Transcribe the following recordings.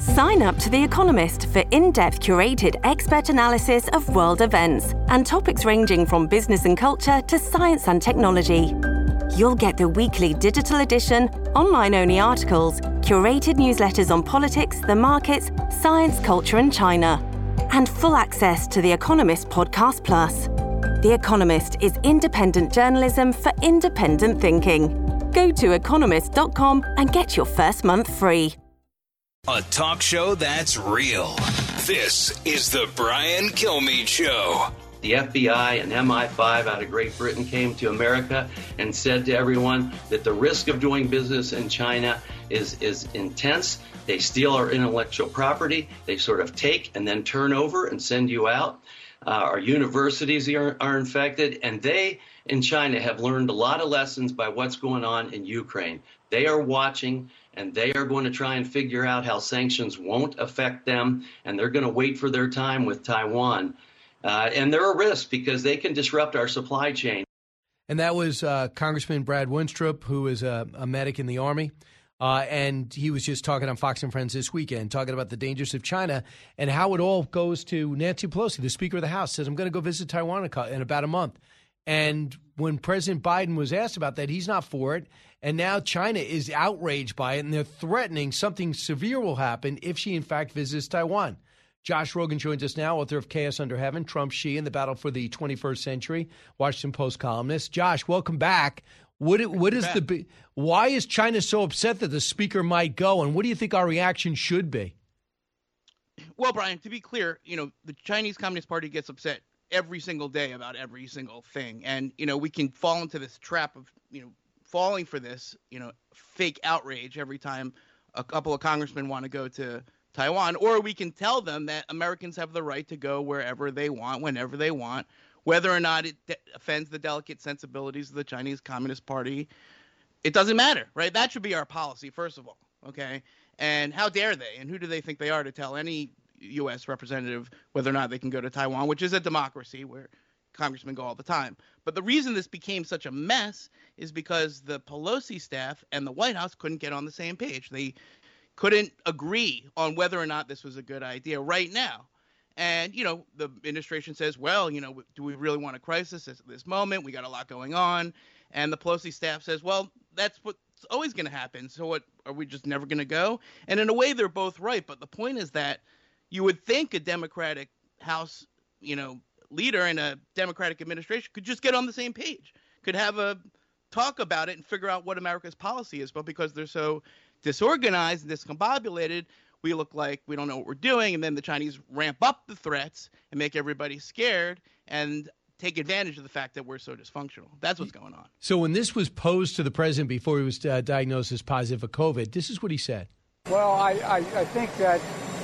Sign up to The Economist for in-depth curated expert analysis of world events and topics ranging from business and culture to science and technology. You'll get the weekly digital edition, online-only articles, curated newsletters on politics, the markets, science, culture and China, and full access to The Economist Podcast Plus. The Economist is independent journalism for independent thinking. Go to economist.com and get your first month free. A talk show that's real. This is the Brian Kilmeade Show. The FBI and MI5 out of Great Britain came to America and said to everyone that the risk of doing business in China is intense. They steal our intellectual property. They sort of take and then turn over and send you out. Our universities are infected, and they in China have learned a lot of lessons by what's going on in Ukraine. They are watching, and they are going to try and figure out how sanctions won't affect them, and they're going to wait for their time with Taiwan. And they're a risk because they can disrupt our supply chain. And that was Congressman Brad Winstrup, who is a medic in the Army. And he was just talking on Fox and Friends this weekend, talking about the dangers of China and how it all goes to Nancy Pelosi, the Speaker of the House, says, I'm going to go visit Taiwan in about a month. And when President Biden was asked about that, he's not for it. And now China is outraged by it, and they're threatening something severe will happen if she, in fact, visits Taiwan. Josh Rogan joins us now, author of Chaos Under Heaven, Trump, Xi, and the Battle for the 21st Century, Washington Post columnist. Josh, welcome back. Why is China so upset that the speaker might go, and what do you think our reaction should be? Well, Brian, to be clear, the Chinese Communist Party gets upset every single day about every single thing. And, we can fall into this trap of, falling for this, fake outrage every time a couple of congressmen want to go to Taiwan, or we can tell them that Americans have the right to go wherever they want, whenever they want, whether or not it offends the delicate sensibilities of the Chinese Communist Party. It doesn't matter, right? That should be our policy, first of all, okay? And how dare they? And who do they think they are to tell any U.S. representative whether or not they can go to Taiwan, which is a democracy where congressmen go all the time. But the reason this became such a mess is because the Pelosi staff and the White House couldn't get on the same page. They couldn't agree on whether or not this was a good idea right now. And, the administration says, well, do we really want a crisis at this moment? We got a lot going on. And the Pelosi staff says, well, that's what's always going to happen. So what, are we just never going to go? And in a way, they're both right. But the point is that you would think a Democratic House, leader and a Democratic administration could just get on the same page, could have a talk about it and figure out what America's policy is. But because they're so disorganized and discombobulated, we look like we don't know what we're doing. And then the Chinese ramp up the threats and make everybody scared and take advantage of the fact that we're so dysfunctional. That's what's going on. So when this was posed to the president before he was diagnosed as positive for COVID, this is what he said. Well, I think that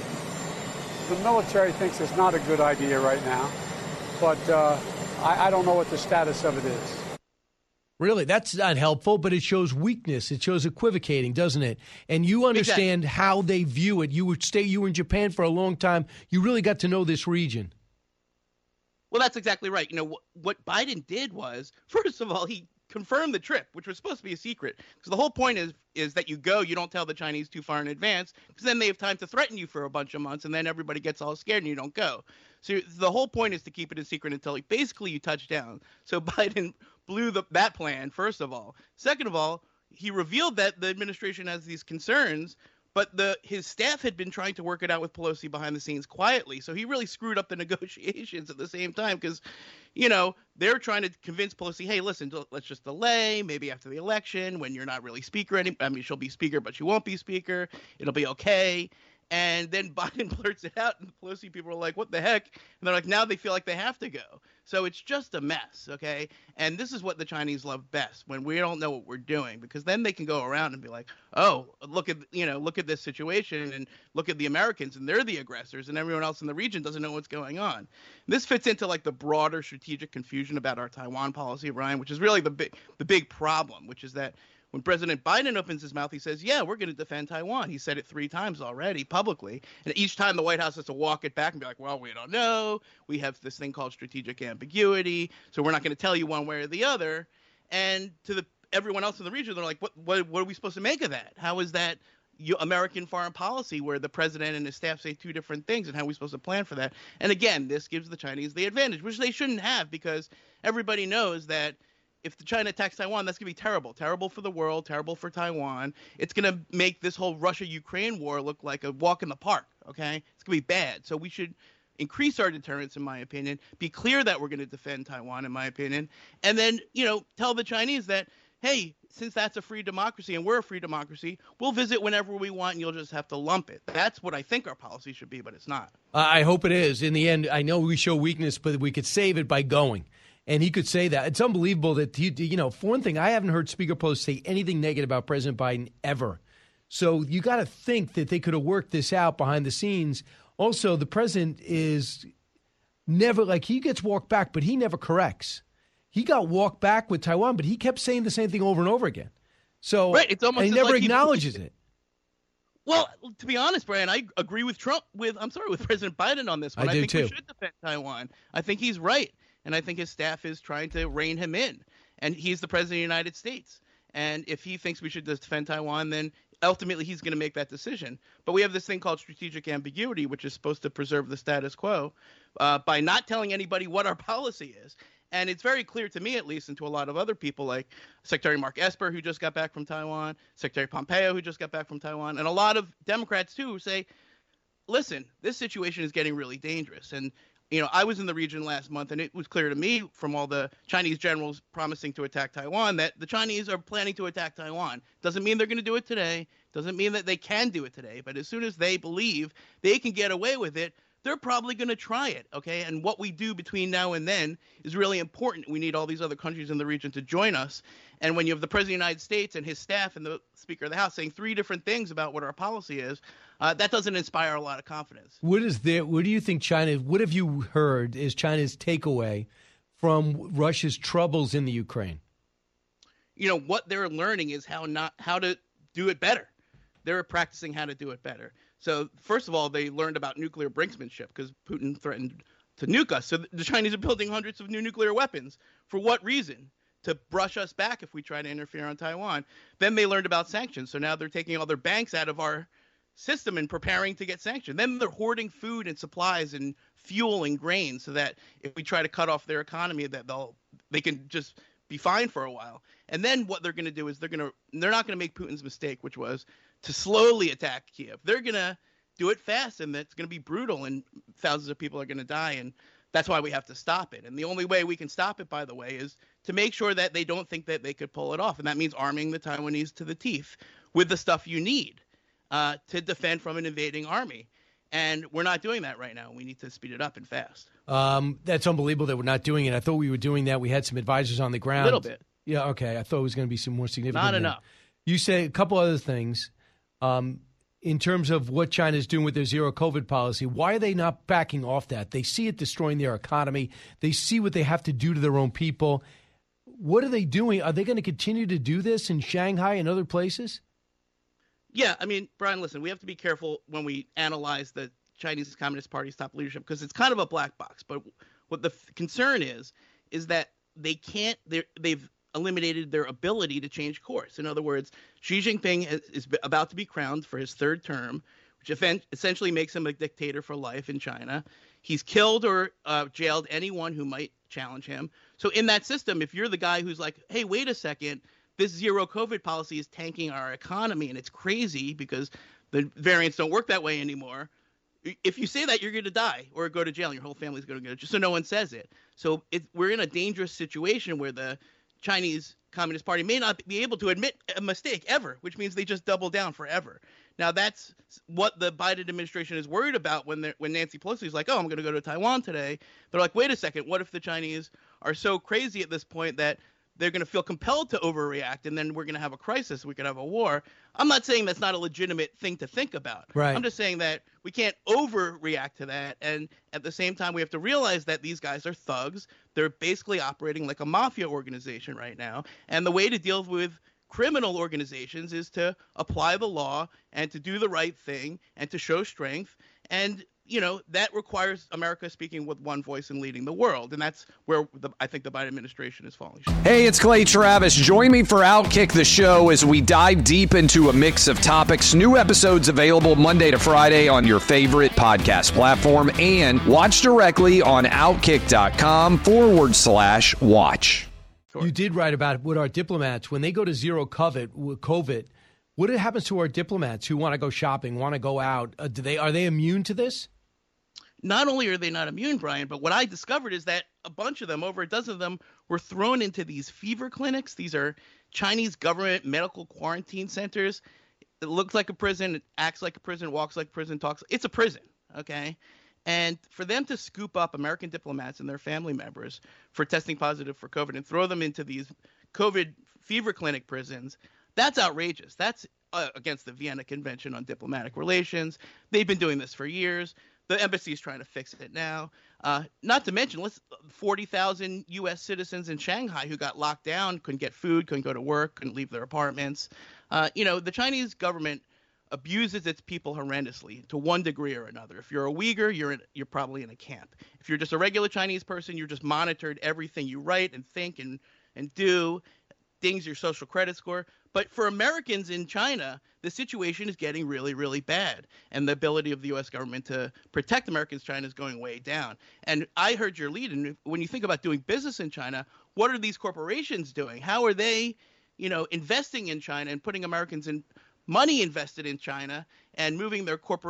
the military thinks it's not a good idea right now, but I don't know what the status of it is. Really, that's not helpful, but it shows weakness. It shows equivocating, doesn't it? And you understand how they view it. You were in Japan for a long time. You really got to know this region. Well, that's exactly right. What Biden did was, first of all, he confirmed the trip, which was supposed to be a secret. Because the whole point is that you go, you don't tell the Chinese too far in advance, because then they have time to threaten you for a bunch of months, and then everybody gets all scared and you don't go. So the whole point is to keep it a secret until basically you touch down. So Biden blew that plan, first of all. Second of all, he revealed that the administration has these concerns, but his staff had been trying to work it out with Pelosi behind the scenes quietly. So he really screwed up the negotiations at the same time because, they're trying to convince Pelosi, hey, listen, let's just delay, maybe after the election when you're not really speaker. She'll be speaker, but she won't be speaker. It'll be okay. And then Biden blurts it out, and the Pelosi people are like, what the heck? And they're like, now they feel like they have to go. So it's just a mess, okay? And this is what the Chinese love best, when we don't know what we're doing, because then they can go around and be like, oh, look at this situation, and look at the Americans, and they're the aggressors, and everyone else in the region doesn't know what's going on. This fits into like the broader strategic confusion about our Taiwan policy, Ryan, which is really the big problem, which is that when President Biden opens his mouth, he says, yeah, we're going to defend Taiwan. He said it 3 times already publicly. And each time the White House has to walk it back and be like, well, we don't know. We have this thing called strategic ambiguity. So we're not going to tell you one way or the other. And to everyone else in the region, they're like, what are we supposed to make of that? How is that, American foreign policy where the president and his staff say two different things and how we're supposed to plan for that. And again, this gives the Chinese the advantage, which they shouldn't have, because everybody knows that if China attacks Taiwan, that's going to be terrible. Terrible for the world, terrible for Taiwan. It's going to make this whole Russia-Ukraine war look like a walk in the park, okay? It's going to be bad. So we should increase our deterrence, in my opinion, be clear that we're going to defend Taiwan, in my opinion, and then, tell the Chinese that, hey, since that's a free democracy and we're a free democracy, we'll visit whenever we want and you'll just have to lump it. That's what I think our policy should be, but it's not. I hope it is. In the end, I know we show weakness, but we could save it by going. And he could say that. It's unbelievable that, for one thing, I haven't heard Speaker Post say anything negative about President Biden ever. So you got to think that they could have worked this out behind the scenes. Also, the president is never, he gets walked back, but he never corrects. He got walked back with Taiwan, but he kept saying the same thing over and over again. So right, it's almost he never acknowledges it. Well, to be honest, Brian, I agree with with President Biden on this one. I do think too. We should defend Taiwan. I think he's right. And I think his staff is trying to rein him in. And he's the president of the United States. And if he thinks we should defend Taiwan, then ultimately he's going to make that decision. But we have this thing called strategic ambiguity, which is supposed to preserve the status quo by not telling anybody what our policy is. And it's very clear to me, at least, and to a lot of other people, like Secretary Mark Esper, who just got back from Taiwan, Secretary Pompeo, who just got back from Taiwan, and a lot of Democrats, too, who say, listen, this situation is getting really dangerous. And I was in the region last month, and it was clear to me from all the Chinese generals promising to attack Taiwan that the Chinese are planning to attack Taiwan. Doesn't mean they're going to do it today. Doesn't mean that they can do it today. But as soon as they believe they can get away with it, they're probably going to try it, okay? And what we do between now and then is really important. We need all these other countries in the region to join us. And when you have the President of the United States and his staff and the Speaker of the House saying three different things about what our policy is, that doesn't inspire a lot of confidence. What do you think what have you heard is China's takeaway from Russia's troubles in the Ukraine? What they're learning is how to do it better. They're practicing how to do it better. So first of all, they learned about nuclear brinksmanship because Putin threatened to nuke us. So the Chinese are building hundreds of new nuclear weapons. For what reason? To brush us back if we try to interfere on Taiwan. Then they learned about sanctions. So now they're taking all their banks out of our system and preparing to get sanctioned. Then they're hoarding food and supplies and fuel and grain so that if we try to cut off their economy, that they can just be fine for a while. And then what they're going to do is they're not going to make Putin's mistake, which was to slowly attack Kiev. They're going to do it fast, and it's going to be brutal, and thousands of people are going to die, and that's why we have to stop it. And the only way we can stop it, by the way, is to make sure that they don't think that they could pull it off. And that means arming the Taiwanese to the teeth with the stuff you need to defend from an invading army. And we're not doing that right now. We need to speed it up and fast. That's unbelievable that we're not doing it. I thought we were doing that. We had some advisors on the ground. A little bit. Yeah, okay. I thought it was going to be some more significant. Not enough. You say a couple other things. In terms of what China's doing with their zero COVID policy, why are they not backing off that? They see it destroying their economy. They see what they have to do to their own people. What are they doing? Are they going to continue to do this in Shanghai and other places? Yeah, I mean, Brian, listen, we have to be careful when we analyze the Chinese Communist Party's top leadership because it's kind of a black box. But what the concern is that they can't – they've eliminated their ability to change course. In other words, Xi Jinping is about to be crowned for his third term, which essentially makes him a dictator for life in China. He's killed or jailed anyone who might challenge him. So in that system, if you're the guy who's like, hey, wait a second, this zero COVID policy is tanking our economy and it's crazy because the variants don't work that way anymore. If you say that, you're going to die or go to jail and your whole family's going to go, just so no one says it. So we're in a dangerous situation where the Chinese Communist Party may not be able to admit a mistake ever, which means they just double down forever. Now, that's what the Biden administration is worried about when Nancy Pelosi is like, oh, I'm going to go to Taiwan today. They're like, wait a second, what if the Chinese are so crazy at this point that they're going to feel compelled to overreact and then we're going to have a crisis, we could have a war? I'm not saying that's not a legitimate thing to think about. Right. I'm just saying that we can't overreact to that. And at the same time, we have to realize that these guys are thugs. They're basically operating like a mafia organization right now. And the way to deal with criminal organizations is to apply the law and to do the right thing and to show strength. And that requires America speaking with one voice and leading the world. And that's where I think the Biden administration is falling short. Hey, it's Clay Travis. Join me for Outkick the Show as we dive deep into a mix of topics. New episodes available Monday to Friday on your favorite podcast platform, and watch directly on Outkick.com/watch. You did write about it with our diplomats. When they go to zero COVID, what happens to our diplomats who want to go shopping, want to go out? Are they immune to this? Not only are they not immune, Brian, but what I discovered is that a bunch of them, over a dozen of them, were thrown into these fever clinics. These are Chinese government medical quarantine centers. It looks like a prison, it acts like a prison, walks like a prison, talks. It's a prison, okay? And for them to scoop up American diplomats and their family members for testing positive for COVID and throw them into these COVID fever clinic prisons, that's outrageous. That's against the Vienna Convention on Diplomatic Relations. They've been doing this for years. The embassy is trying to fix it now. Not to mention, 40,000 U.S. citizens in Shanghai who got locked down, couldn't get food, couldn't go to work, couldn't leave their apartments. The Chinese government abuses its people horrendously to one degree or another. If you're a Uyghur, you're probably in a camp. If you're just a regular Chinese person, you're just monitored everything you write and think and do, things your social credit score. But for Americans in China, the situation is getting really, really bad. And the ability of the U.S. government to protect Americans in China is going way down. And I heard your lead. And when you think about doing business in China, what are these corporations doing? How are they, investing in China and putting Americans in money invested in China and moving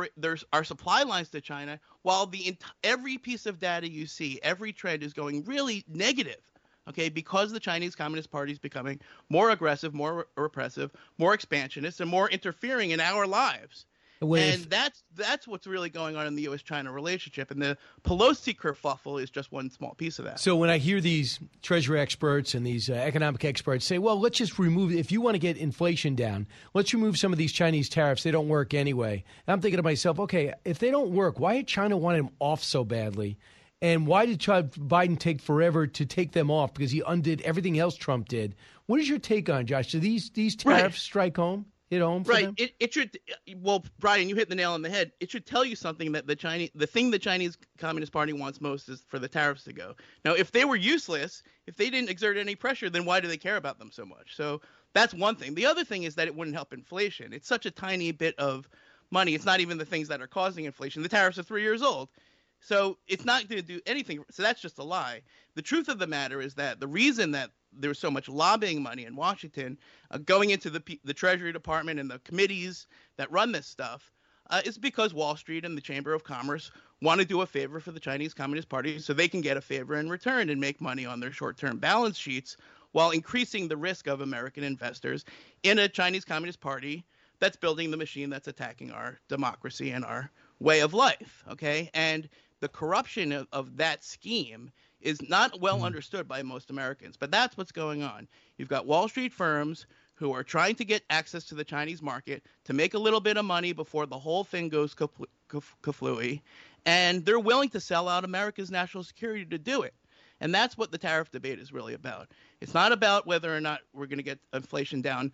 our supply lines to China, while every piece of data you see, every trend is going really negative. Okay, because the Chinese Communist Party is becoming more aggressive, more repressive, more expansionist, and more interfering in our lives. And that's what's really going on in the U.S.-China relationship. And the Pelosi kerfuffle is just one small piece of that. So when I hear these Treasury experts and these economic experts say, well, let's just remove, if you want to get inflation down, let's remove some of these Chinese tariffs. They don't work anyway. And I'm thinking to myself, okay, if they don't work, why did China want them off so badly? And why did Biden take forever to take them off? Because he undid everything else Trump did. What is your take on, Josh? Do these tariffs strike home? Hit home for them? It should. Well, Brian, you hit the nail on the head. It should tell you something that the thing the Chinese Communist Party wants most is for the tariffs to go. Now, if they were useless, if they didn't exert any pressure, then why do they care about them so much? So that's one thing. The other thing is that it wouldn't help inflation. It's such a tiny bit of money. It's not even the things that are causing inflation. The tariffs are 3 years old. So it's not going to do anything. So that's just a lie. The truth of the matter is that the reason that there was so much lobbying money in Washington going into the Treasury Department and the committees that run this stuff is because Wall Street and the Chamber of Commerce want to do a favor for the Chinese Communist Party so they can get a favor in return and make money on their short-term balance sheets while increasing the risk of American investors in a Chinese Communist Party that's building the machine that's attacking our democracy and our way of life. Okay. And the corruption of that scheme is not well understood by most Americans, but that's what's going on. You've got Wall Street firms who are trying to get access to the Chinese market to make a little bit of money before the whole thing goes kaflooey, and they're willing to sell out America's national security to do it. And that's what the tariff debate is really about. It's not about whether or not we're going to get inflation down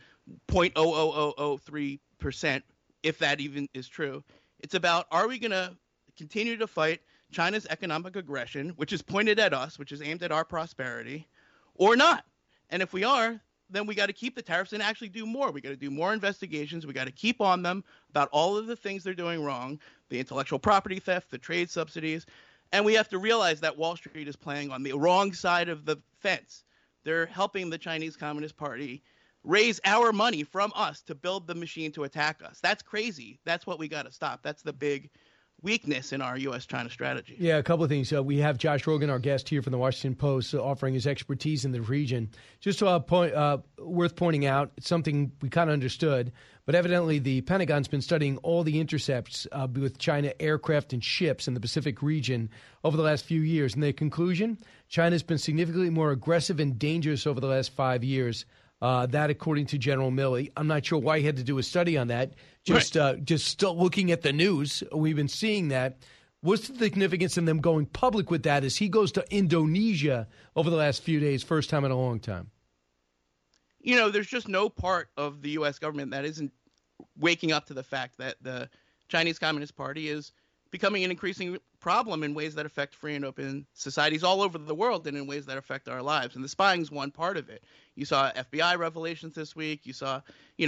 0.00003%, if that even is true. It's about, are we going to continue to fight China's economic aggression, which is pointed at us, which is aimed at our prosperity, or not? And if we are, then we got to keep the tariffs and actually do more. We got to do more investigations. We got to keep on them about all of the things they're doing wrong, the intellectual property theft, the trade subsidies. And we have to realize that Wall Street is playing on the wrong side of the fence. They're helping the Chinese Communist Party raise our money from us to build the machine to attack us. That's crazy. That's what we got to stop. That's the big weakness in our U.S.-China strategy. Yeah, a couple of things. We have Josh Rogin, our guest here from the Washington Post, offering his expertise in the region. Just worth pointing out, it's something we kind of understood, but evidently the Pentagon's been studying all the intercepts with China aircraft and ships in the Pacific region over the last few years. And the conclusion, China's been significantly more aggressive and dangerous over the last 5 years. That, according to General Milley. I'm not sure why he had to do a study on that. Just still looking at the news, we've been seeing that. What's the significance in them going public with that as he goes to Indonesia over the last few days, first time in a long time? You know, there's just no part of the U.S. government that isn't waking up to the fact that the Chinese Communist Party is becoming an increasing problem in ways that affect free and open societies all over the world and in ways that affect our lives. And the spying is one part of it. You saw FBI revelations this week. You saw,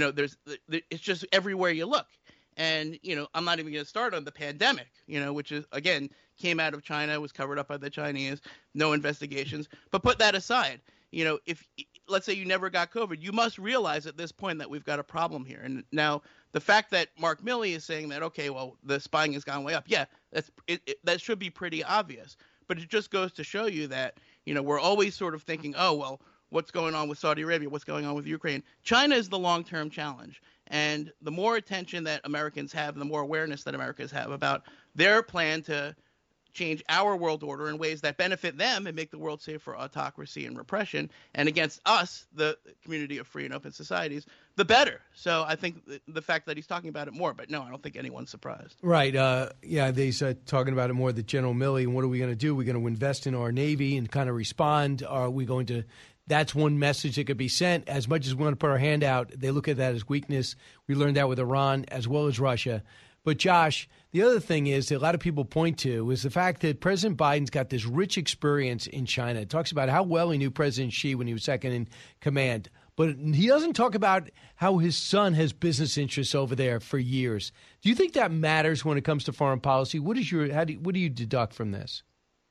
it's just everywhere you look. And, I'm not even going to start on the pandemic, which is, again, came out of China, was covered up by the Chinese, no investigations. But put that aside, if let's say you never got COVID, you must realize at this point that we've got a problem here. And now the fact that Mark Milley is saying that, okay, well, the spying has gone way up. Yeah, that should be pretty obvious. But it just goes to show you that, we're always sort of thinking, oh, well, what's going on with Saudi Arabia? What's going on with Ukraine? China is the long-term challenge. And the more attention that Americans have, the more awareness that Americans have about their plan to change our world order in ways that benefit them and make the world safe for autocracy and repression, and against us, the community of free and open societies, the better. So I think the fact that he's talking about it more, but no, I don't think anyone's surprised. Right. He's talking about it more, the General Milley, and what are we going to do? We're going to invest in our Navy and kind of respond. Are we going to... That's one message that could be sent. As much as we want to put our hand out, they look at that as weakness. We learned that with Iran as well as Russia. But, Josh, the other thing is that a lot of people point to is the fact that President Biden's got this rich experience in China. It talks about how well he knew President Xi when he was second in command. But he doesn't talk about how his son has business interests over there for years. Do you think that matters when it comes to foreign policy? What do you deduct from this?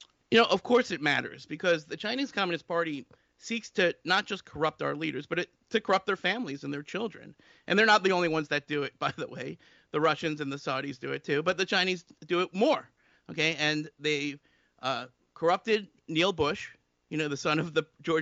Of course it matters, because the Chinese Communist Party seeks to not just corrupt our leaders, but to corrupt their families and their children. And they're not the only ones that do it, by the way. The Russians and the Saudis do it too, but the Chinese do it more. Okay, and they corrupted Neil Bush, the son of the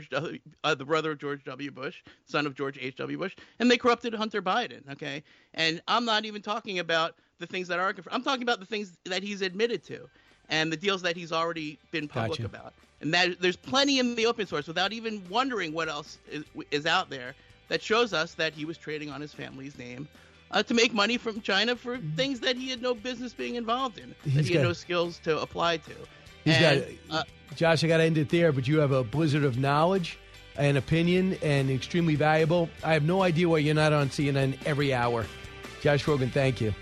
brother of George W. Bush, son of George H.W. Bush, and they corrupted Hunter Biden. Okay, and I'm not even talking about the things that are confirmed. I'm talking about the things that he's admitted to, and the deals that he's already been public about. And that there's plenty in the open source, without even wondering what else is out there, that shows us that he was trading on his family's name to make money from China for things that he had no business being involved in, that he had no skills to apply to. Josh, I got to end it there, but you have a blizzard of knowledge and opinion, and extremely valuable. I have no idea why you're not on CNN every hour. Josh Rogin, thank you.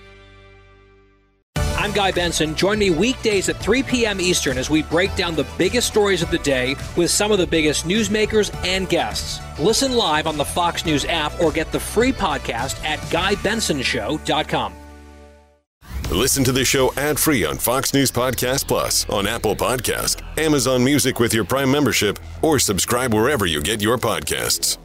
I'm Guy Benson. Join me weekdays at 3 p.m. Eastern as we break down the biggest stories of the day with some of the biggest newsmakers and guests. Listen live on the Fox News app or get the free podcast at GuyBensonShow.com. Listen to the show ad-free on Fox News Podcast Plus, on Apple Podcast, Amazon Music with your Prime membership, or subscribe wherever you get your podcasts.